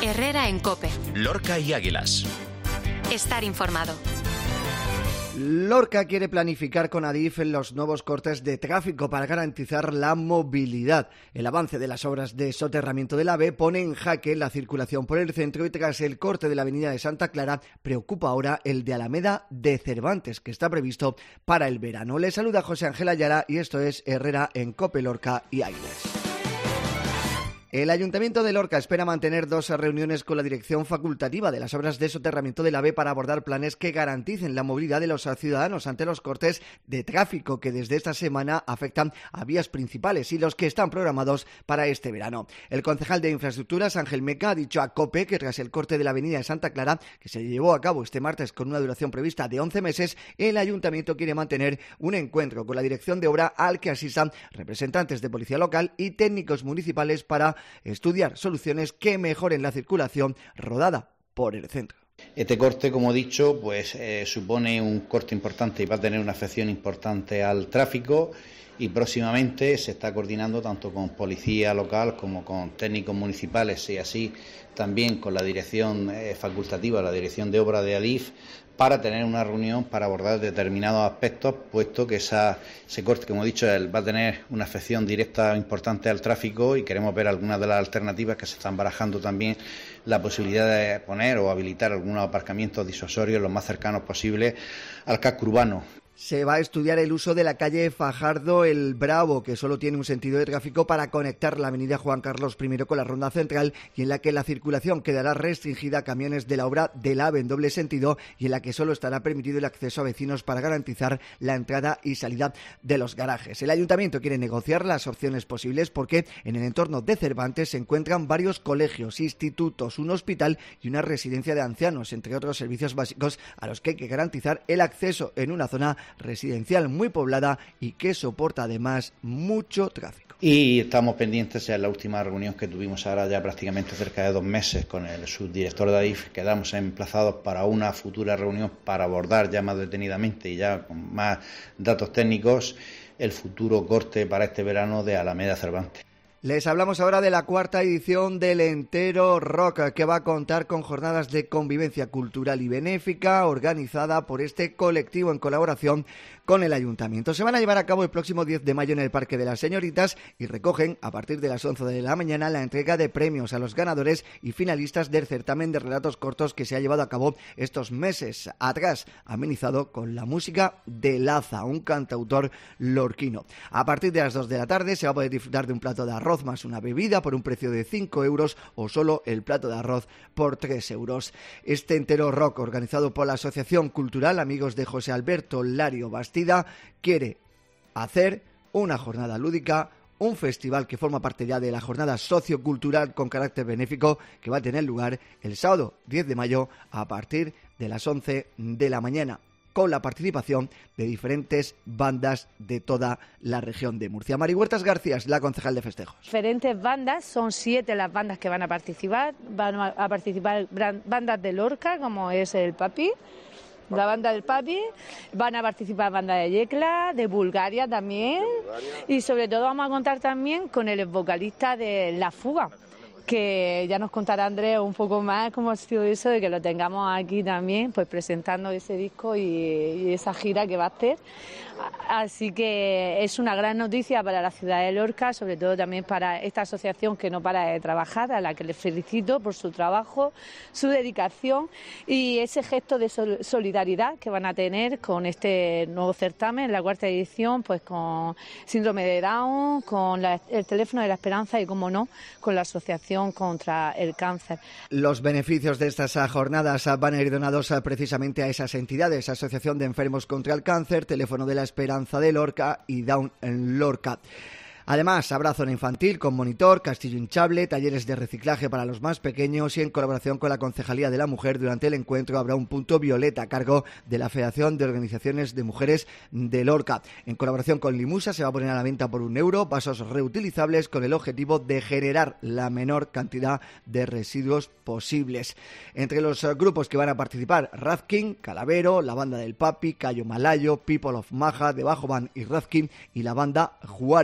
Herrera en COPE. Lorca y Águilas. Estar informado. Lorca quiere planificar con Adif los nuevos cortes de tráfico para garantizar la movilidad. El avance de las obras de soterramiento del AVE pone en jaque la circulación por el centro y tras el corte de la avenida de Santa Clara preocupa ahora el de Alameda de Cervantes, que está previsto para el verano. Les saluda José Ángel Ayala y esto es Herrera en COPE, Lorca y Águilas. El Ayuntamiento de Lorca espera mantener 2 reuniones con la dirección facultativa de las obras de soterramiento del AVE para abordar planes que garanticen la movilidad de los ciudadanos ante los cortes de tráfico que desde esta semana afectan a vías principales y los que están programados para este verano. El concejal de Infraestructuras, Ángel Meca, ha dicho a COPE que tras el corte de la avenida de Santa Clara, que se llevó a cabo este martes con una duración prevista de 11 meses, el Ayuntamiento quiere mantener un encuentro con la dirección de obra al que asistan representantes de policía local y técnicos municipales para estudiar soluciones que mejoren la circulación rodada por el centro. Este corte, como he dicho, supone un corte importante y va a tener una afección importante al tráfico y próximamente se está coordinando tanto con policía local como con técnicos municipales y así también con la dirección facultativa, la dirección de obra de Adif, para tener una reunión para abordar determinados aspectos, puesto que ese corte, como he dicho, va a tener una afección directa importante al tráfico y queremos ver algunas de las alternativas que se están barajando también, la posibilidad de poner o habilitar algunos aparcamientos disuasorios lo más cercanos posible al casco urbano. Se va a estudiar el uso de la calle Fajardo el Bravo, que solo tiene un sentido de tráfico para conectar la avenida Juan Carlos I con la ronda central y en la que la circulación quedará restringida a camiones de la obra del AVE en doble sentido y en la que solo estará permitido el acceso a vecinos para garantizar la entrada y salida de los garajes. El Ayuntamiento quiere negociar las opciones posibles porque en el entorno de Cervantes se encuentran varios colegios, institutos, un hospital y una residencia de ancianos, entre otros servicios básicos a los que hay que garantizar el acceso en una zona residencial muy poblada y que soporta además mucho tráfico. Y estamos pendientes, en la última reunión que tuvimos ahora ya prácticamente cerca de 2 meses con el subdirector de ADIF, quedamos emplazados para una futura reunión para abordar ya más detenidamente y ya con más datos técnicos el futuro corte para este verano de Alameda Cervantes. Les hablamos ahora de la 4ª edición del Entero Rock, que va a contar con jornadas de convivencia cultural y benéfica organizada por este colectivo en colaboración con el Ayuntamiento. Se van a llevar a cabo el próximo 10 de mayo en el Parque de las Señoritas y recogen a partir de las 11 de la mañana la entrega de premios a los ganadores y finalistas del certamen de relatos cortos que se ha llevado a cabo estos meses atrás, amenizado con la música de Laza, un cantautor lorquino. A partir de las 2 de la tarde se va a poder disfrutar de un plato de arroz más una bebida por un precio de 5 euros o solo el plato de arroz por 3 euros. Este Entero Rock, organizado por la Asociación Cultural Amigos de José Alberto Lario Bastida, quiere hacer una jornada lúdica, un festival que forma parte ya de la jornada sociocultural con carácter benéfico que va a tener lugar el sábado 10 de mayo a partir de las 11 de la mañana. Con la participación de diferentes bandas de toda la región de Murcia. Mari Huertas García es la concejal de festejos. Diferentes bandas, son 7 las bandas que van a participar bandas de Lorca, como es el Papi, la banda del Papi, van a participar bandas de Yecla, de Bulgaria también, y sobre todo vamos a contar también con el vocalista de La Fuga, que ya nos contará Andrés un poco más cómo ha sido eso de que lo tengamos aquí también, pues presentando ese disco y esa gira que va a hacer. Así que es una gran noticia para la ciudad de Lorca, sobre todo también para esta asociación que no para de trabajar, a la que les felicito por su trabajo, su dedicación y ese gesto de solidaridad que van a tener con este nuevo certamen, la 4ª edición, pues con síndrome de Down, con el teléfono de la esperanza y, como no, con la asociación contra el cáncer. Los beneficios de estas jornadas van a ir donados precisamente a esas entidades: Asociación de Enfermos contra el Cáncer, Teléfono de la Esperanza de Lorca y Down en Lorca. Además, habrá zona infantil con monitor, castillo hinchable, talleres de reciclaje para los más pequeños y en colaboración con la Concejalía de la Mujer durante el encuentro habrá un punto violeta a cargo de la Federación de Organizaciones de Mujeres de Lorca. En colaboración con Limusa se va a poner a la venta por 1 euro vasos reutilizables con el objetivo de generar la menor cantidad de residuos posibles. Entre los grupos que van a participar, Razkin, Calavero, la banda del Papi, Cayo Malayo, People of Maja, Debajo Van y Razkin y la banda Juárez.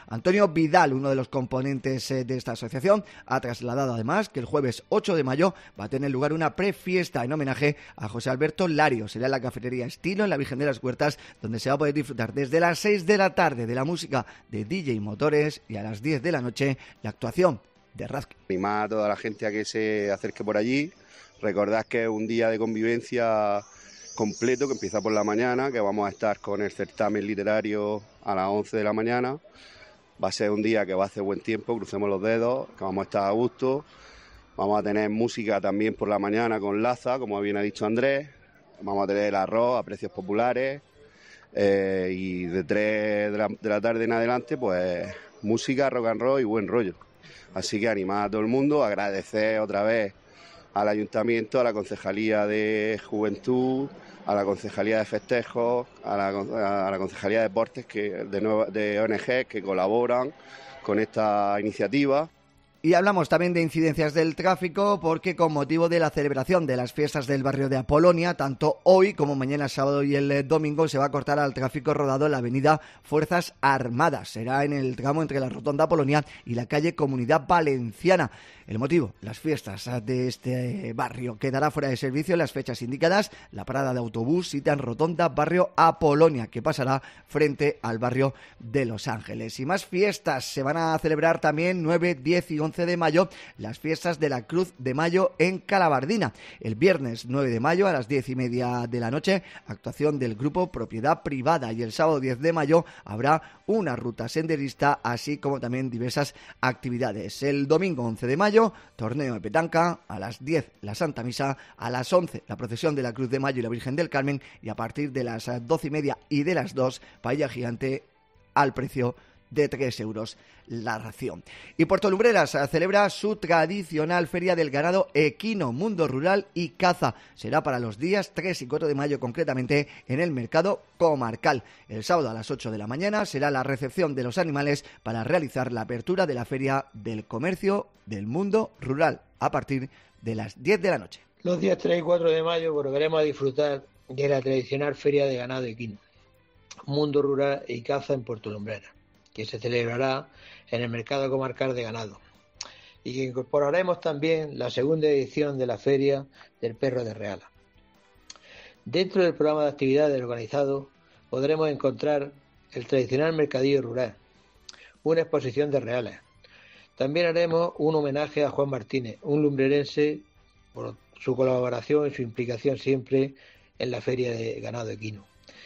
Antonio Vidal, uno de los componentes de esta asociación, ha trasladado además que el jueves 8 de mayo va a tener lugar una prefiesta en homenaje a José Alberto Lario. Será en la cafetería Estilo, en la Virgen de las Huertas, donde se va a poder disfrutar desde las 6 de la tarde de la música de DJ Motores y a las 10 de la noche la actuación de Razki. Animar a toda la gente a que se acerque por allí. Recordad que es un día de convivencia completo que empieza por la mañana, que vamos a estar con el certamen literario a las 11 de la mañana. Va a ser un día que va a hacer buen tiempo, crucemos los dedos, que vamos a estar a gusto. Vamos a tener música también por la mañana con Laza, como bien ha dicho Andrés. Vamos a tener el arroz a precios populares. Y de 3 de la tarde en adelante, pues música, rock and roll y buen rollo. Así que animar a todo el mundo, agradecer otra vez al Ayuntamiento, a la Concejalía de Juventud, a la Concejalía de Festejos, a la Concejalía de Deportes, de ONG que colaboran con esta iniciativa. Y hablamos también de incidencias del tráfico porque con motivo de la celebración de las fiestas del barrio de Apolonia, tanto hoy como mañana sábado y el domingo se va a cortar al tráfico rodado en la avenida Fuerzas Armadas. Será en el tramo entre la Rotonda Apolonia y la calle Comunidad Valenciana. El motivo, las fiestas de este barrio. Quedará fuera de servicio en las fechas indicadas la parada de autobús cita en Rotonda Barrio Apolonia, que pasará frente al barrio de Los Ángeles. Y más fiestas se van a celebrar también 9, 10 y 11 de mayo, las fiestas de la Cruz de Mayo en Calabardina. El viernes 9 de mayo a las 10:30 de la noche, actuación del grupo Propiedad Privada, y el sábado 10 de mayo habrá una ruta senderista, así como también diversas actividades. El domingo 11 de mayo, torneo de petanca, a las 10 la Santa Misa, a las 11 la procesión de la Cruz de Mayo y la Virgen del Carmen, y a partir de las 12:30 y de las 2, paella gigante al precio de 3 euros la ración. Y Puerto Lumbreras celebra su tradicional Feria del Ganado Equino, Mundo Rural y Caza. Será para los días 3 y 4 de mayo, concretamente en el mercado comarcal. El sábado a las 8 de la mañana será la recepción de los animales para realizar la apertura de la Feria del Comercio del Mundo Rural a partir de las 10 de la noche. Los días 3 y 4 de mayo volveremos a disfrutar de la tradicional Feria de Ganado Equino, Mundo Rural y Caza en Puerto Lumbreras, que se celebrará en el mercado comarcal de ganado, y que incorporaremos también la segunda edición de la Feria del Perro de Reala. Dentro del programa de actividades organizado podremos encontrar el tradicional mercadillo rural, una exposición de reales. También haremos un homenaje a Juan Martínez, un lumbrerense, por su colaboración y su implicación siempre en la Feria de Ganado Equino.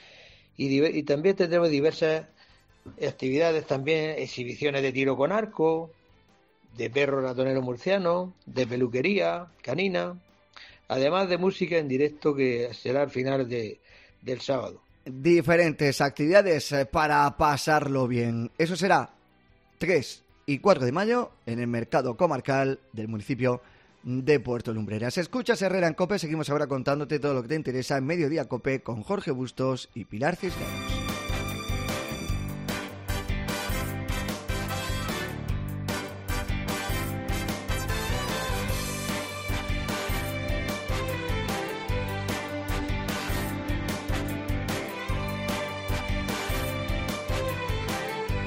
Y también tendremos diversas actividades, también exhibiciones de tiro con arco, de perro ratonero murciano, de peluquería canina, además de música en directo que será al final del sábado. Diferentes actividades para pasarlo bien. Eso será 3 y 4 de mayo en el mercado comarcal del municipio de Puerto Lumbreras. Escuchas Herrera en COPE, seguimos ahora contándote todo lo que te interesa en Mediodía COPE con Jorge Bustos y Pilar Cisneros.